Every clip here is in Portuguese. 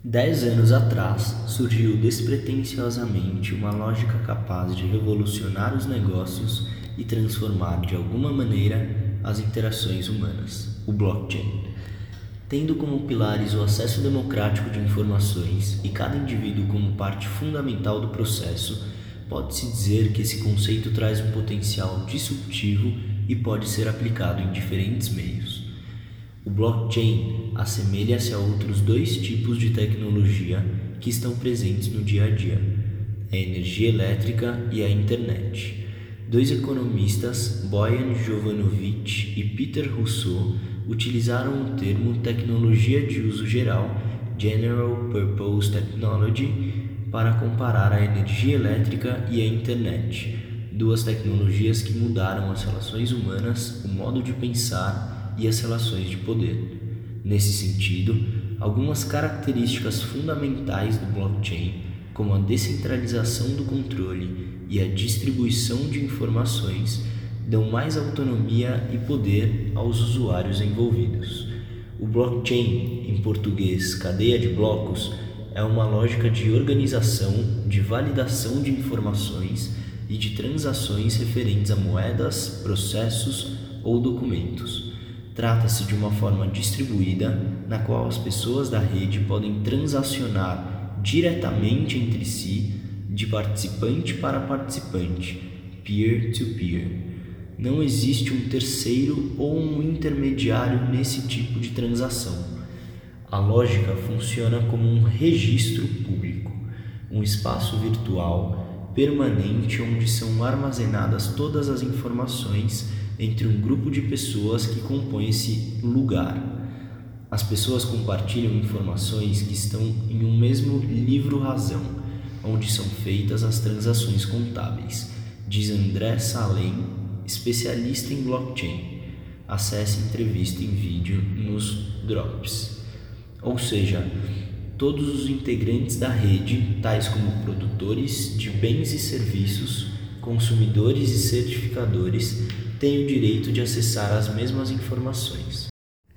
10 anos atrás, surgiu despretensiosamente uma lógica capaz de revolucionar os negócios e transformar de alguma maneira as interações humanas: o blockchain. Tendo como pilares o acesso democrático de informações e cada indivíduo como parte fundamental do processo, pode-se dizer que esse conceito traz um potencial disruptivo e pode ser aplicado em diferentes meios. O blockchain assemelha-se a outros dois tipos de tecnologia que estão presentes no dia a dia: a energia elétrica e a internet. Dois economistas, Boyan Jovanovic e Peter Russo, utilizaram o termo tecnologia de uso geral, General Purpose Technology, para comparar a energia elétrica e a internet, duas tecnologias que mudaram as relações humanas, o modo de pensar e as relações de poder. Nesse sentido, algumas características fundamentais do blockchain, como a descentralização do controle e a distribuição de informações, dão mais autonomia e poder aos usuários envolvidos. O blockchain, em português cadeia de blocos, é uma lógica de organização, de validação de informações e de transações referentes a moedas, processos ou documentos. Trata-se de uma forma distribuída na qual as pessoas da rede podem transacionar diretamente entre si, de participante para participante, peer-to-peer. Não existe um terceiro ou um intermediário nesse tipo de transação. A lógica funciona como um registro público, um espaço virtual permanente onde são armazenadas todas as informações entre um grupo de pessoas que compõe esse lugar. As pessoas compartilham informações que estão em um mesmo livro-razão, onde são feitas as transações contábeis, diz André Salem, especialista em blockchain. Acesse entrevista em vídeo nos Drops. Ou seja, todos os integrantes da rede, tais como produtores de bens e serviços, consumidores e certificadores, têm o direito de acessar as mesmas informações.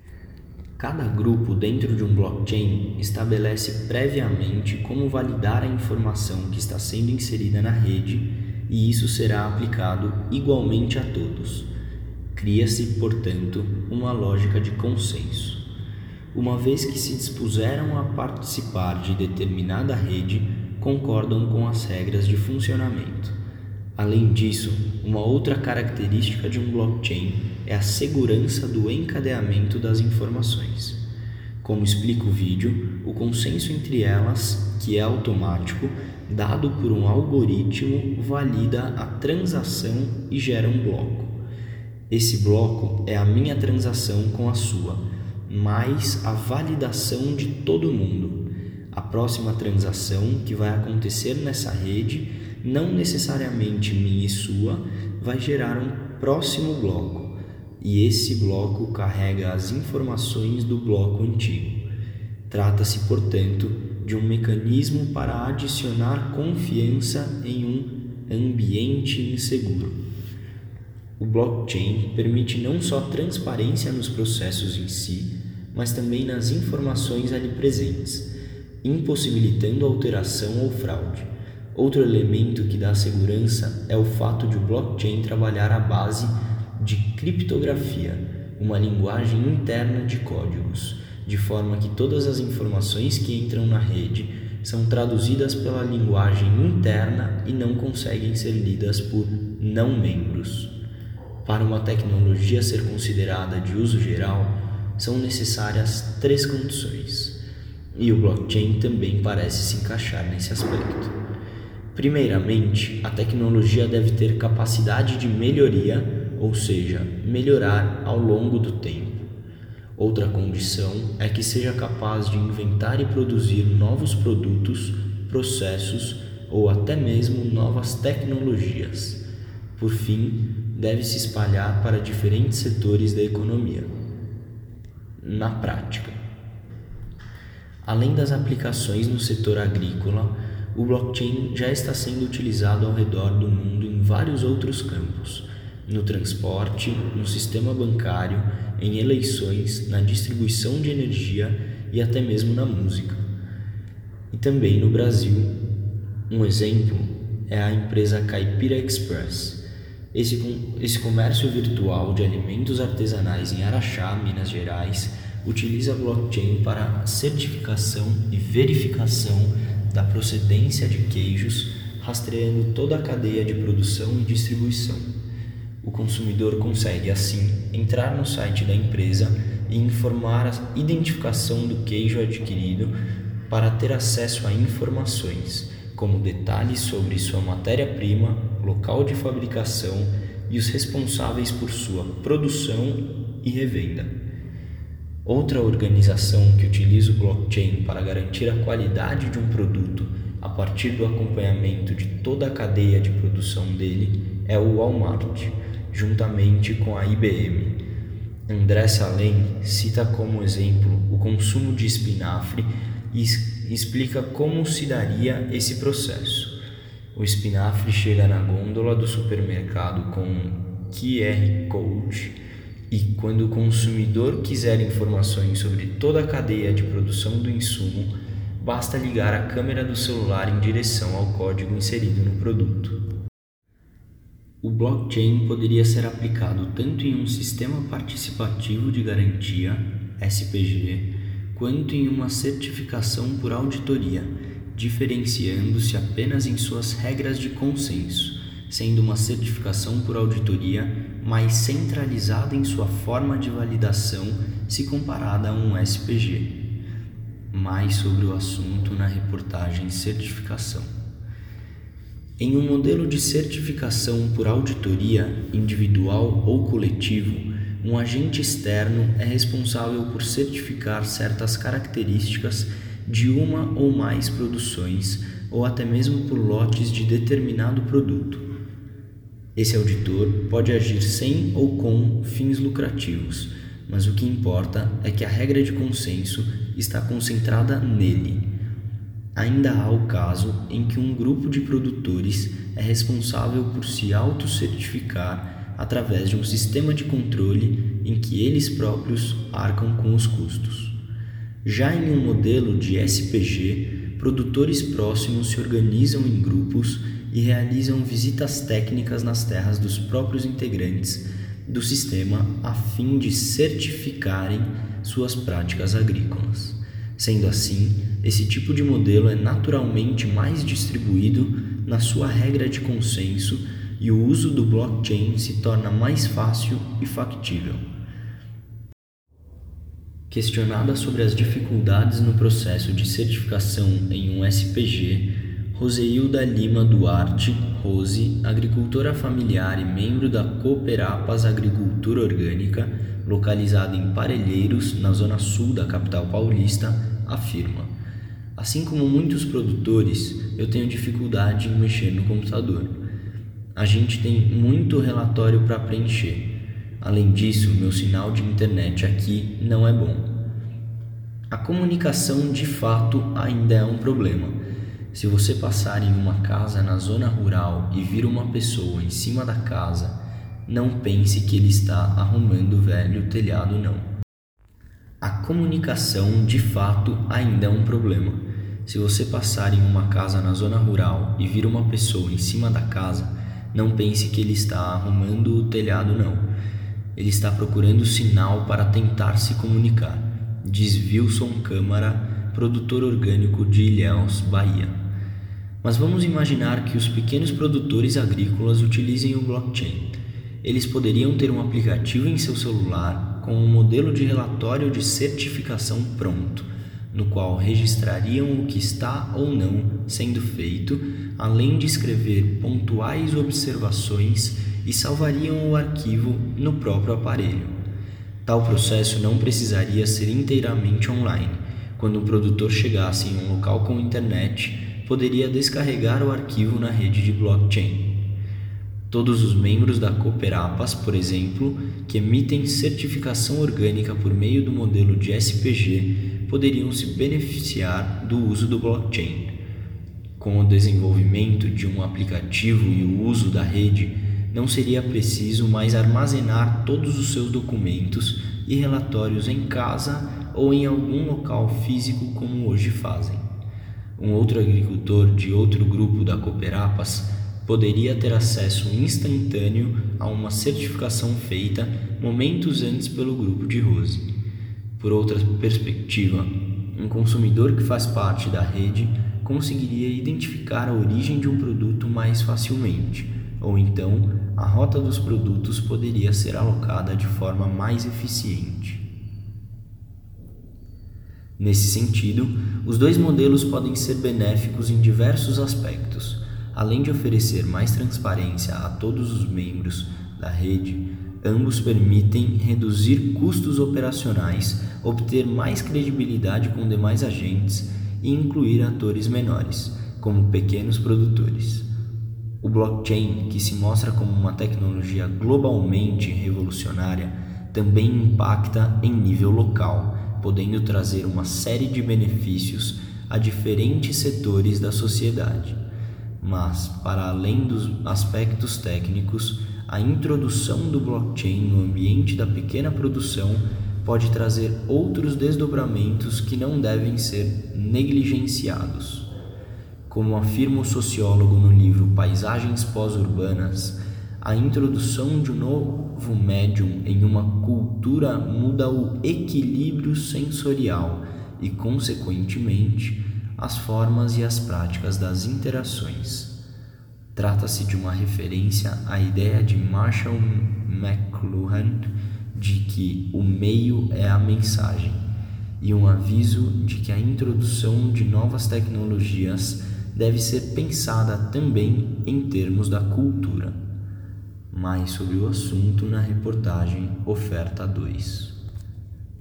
Cada grupo dentro de um blockchain estabelece previamente como validar a informação que está sendo inserida na rede, e isso será aplicado igualmente a todos. Cria-se, portanto, uma lógica de consenso. Uma vez que se dispuseram a participar de determinada rede, concordam com as regras de funcionamento. Além disso, uma outra característica de um blockchain é a segurança do encadeamento das informações. Como explica o vídeo, o consenso entre elas, que é automático, dado por um algoritmo, valida a transação e gera um bloco. Esse bloco é a minha transação com a sua, mais a validação de todo mundo. A próxima transação que vai acontecer nessa rede, não necessariamente minha e sua, vai gerar um próximo bloco, e esse bloco carrega as informações do bloco antigo. Trata-se, portanto, de um mecanismo para adicionar confiança em um ambiente inseguro. O blockchain permite não só transparência nos processos em si, mas também nas informações ali presentes, impossibilitando alteração ou fraude. Outro elemento que dá segurança é o fato de o blockchain trabalhar à base de criptografia, uma linguagem interna de códigos, de forma que todas as informações que entram na rede são traduzidas pela linguagem interna e não conseguem ser lidas por não-membros. Para uma tecnologia ser considerada de uso geral, são necessárias 3 condições, e o blockchain também parece se encaixar nesse aspecto. Primeiramente, a tecnologia deve ter capacidade de melhoria, ou seja, melhorar ao longo do tempo. Outra condição é que seja capaz de inventar e produzir novos produtos, processos ou até mesmo novas tecnologias. Por fim, deve se espalhar para diferentes setores da economia. Na prática, além das aplicações no setor agrícola, o blockchain já está sendo utilizado ao redor do mundo em vários outros campos, no transporte, no sistema bancário, em eleições, na distribuição de energia e até mesmo na música. E também no Brasil, um exemplo é a empresa Caipira Express. Esse comércio virtual de alimentos artesanais em Araxá, Minas Gerais, utiliza blockchain para certificação e verificação da procedência de queijos, rastreando toda a cadeia de produção e distribuição. O consumidor consegue, assim, entrar no site da empresa e informar a identificação do queijo adquirido para ter acesso a informações, como detalhes sobre sua matéria-prima, local de fabricação e os responsáveis por sua produção e revenda. Outra organização que utiliza o blockchain para garantir a qualidade de um produto a partir do acompanhamento de toda a cadeia de produção dele é o Walmart, juntamente com a IBM. André Salem cita como exemplo o consumo de espinafre e explica como se daria esse processo. O espinafre chega na gôndola do supermercado com um QR Code e quando o consumidor quiser informações sobre toda a cadeia de produção do insumo, basta ligar a câmera do celular em direção ao código inserido no produto. O blockchain poderia ser aplicado tanto em um sistema participativo de garantia, SPG, quanto em uma certificação por auditoria, diferenciando-se apenas em suas regras de consenso, sendo uma certificação por auditoria mais centralizada em sua forma de validação se comparada a um SPG. Mais sobre o assunto na reportagem Certificação. Em um modelo de certificação por auditoria, individual ou coletivo, um agente externo é responsável por certificar certas características de uma ou mais produções ou até mesmo por lotes de determinado produto. Esse auditor pode agir sem ou com fins lucrativos, mas o que importa é que a regra de consenso está concentrada nele. Ainda há o caso em que um grupo de produtores é responsável por se autocertificar através de um sistema de controle em que eles próprios arcam com os custos. Já em um modelo de SPG, produtores próximos se organizam em grupos e realizam visitas técnicas nas terras dos próprios integrantes do sistema a fim de certificarem suas práticas agrícolas. Sendo assim, esse tipo de modelo é naturalmente mais distribuído na sua regra de consenso e o uso do blockchain se torna mais fácil e factível. Questionada sobre as dificuldades no processo de certificação em um SPG, Roseilda Lima Duarte, Rose, agricultora familiar e membro da Cooperapas Agricultura Orgânica, localizada em Parelheiros, na zona sul da capital paulista, afirma: assim como muitos produtores, eu tenho dificuldade em mexer no computador. A gente tem muito relatório para preencher. Além disso, meu sinal de internet aqui não é bom. A comunicação de fato ainda é um problema. Se você passar em uma casa na zona rural e vir uma pessoa em cima da casa, não pense que ele está arrumando o velho telhado, não. A comunicação de fato ainda é um problema. Se você passar em uma casa na zona rural e vir uma pessoa em cima da casa, não pense que ele está arrumando o telhado, não. Ele está procurando sinal para tentar se comunicar, diz Wilson Câmara, produtor orgânico de Ilhéus, Bahia. Mas vamos imaginar que os pequenos produtores agrícolas utilizem o blockchain. Eles poderiam ter um aplicativo em seu celular com um modelo de relatório de certificação pronto, no qual registrariam o que está ou não sendo feito, além de escrever pontuais observações e salvariam o arquivo no próprio aparelho. Tal processo não precisaria ser inteiramente online. Quando um produtor chegasse em um local com internet, poderia descarregar o arquivo na rede de blockchain. Todos os membros da Cooperapas, por exemplo, que emitem certificação orgânica por meio do modelo de SPG, poderiam se beneficiar do uso do blockchain. Com o desenvolvimento de um aplicativo e o uso da rede, não seria preciso mais armazenar todos os seus documentos e relatórios em casa ou em algum local físico como hoje fazem. Um outro agricultor de outro grupo da Cooperapas poderia ter acesso instantâneo a uma certificação feita momentos antes pelo grupo de Rose. Por outra perspectiva, um consumidor que faz parte da rede conseguiria identificar a origem de um produto mais facilmente, ou então a rota dos produtos poderia ser alocada de forma mais eficiente. Nesse sentido, os dois modelos podem ser benéficos em diversos aspectos. Além de oferecer mais transparência a todos os membros da rede, ambos permitem reduzir custos operacionais, obter mais credibilidade com demais agentes e incluir atores menores, como pequenos produtores. O blockchain, que se mostra como uma tecnologia globalmente revolucionária, também impacta em nível local, podendo trazer uma série de benefícios a diferentes setores da sociedade. Mas, para além dos aspectos técnicos, a introdução do blockchain no ambiente da pequena produção pode trazer outros desdobramentos que não devem ser negligenciados. Como afirma o sociólogo no livro Paisagens Pós-Urbanas, a introdução de um novo médium em uma cultura muda o equilíbrio sensorial e, consequentemente, as formas e as práticas das interações. Trata-se de uma referência à ideia de Marshall McLuhan de que o meio é a mensagem, e um aviso de que a introdução de novas tecnologias deve ser pensada também em termos da cultura. Mais sobre o assunto na reportagem Oferta 2.